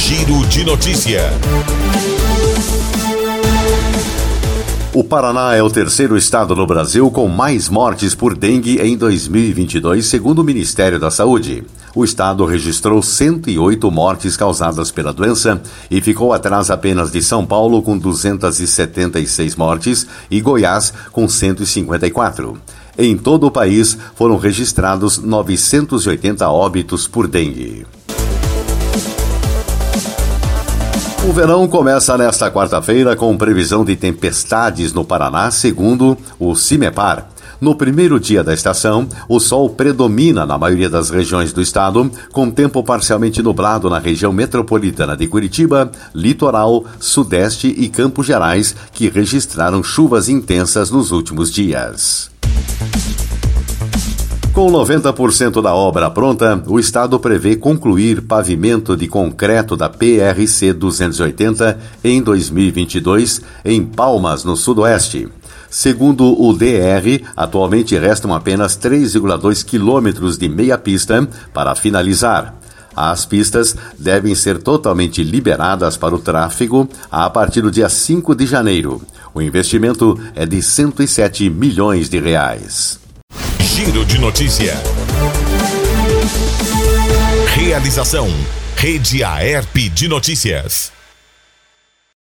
Giro de notícia. O Paraná é o terceiro estado no Brasil com mais mortes por dengue em 2022, segundo o Ministério da Saúde. O estado registrou 108 mortes causadas pela doença e ficou atrás apenas de São Paulo, com 276 mortes, e Goiás, com 154. Em todo o país, foram registrados 980 óbitos por dengue. O verão começa nesta quarta-feira com previsão de tempestades no Paraná, segundo o CIMEPAR. No primeiro dia da estação, o sol predomina na maioria das regiões do estado, com tempo parcialmente nublado na região metropolitana de Curitiba, litoral, sudeste e Campos Gerais, que registraram chuvas intensas nos últimos dias. Com 90% da obra pronta, o estado prevê concluir pavimento de concreto da PRC 280 em 2022, em Palmas, no sudoeste. Segundo o DR, atualmente restam apenas 3,2 quilômetros de meia pista para finalizar. As pistas devem ser totalmente liberadas para o tráfego a partir do dia 5 de janeiro. O investimento é de R$107 milhões. Giro de notícia. Realização: Rede Aerp de Notícias.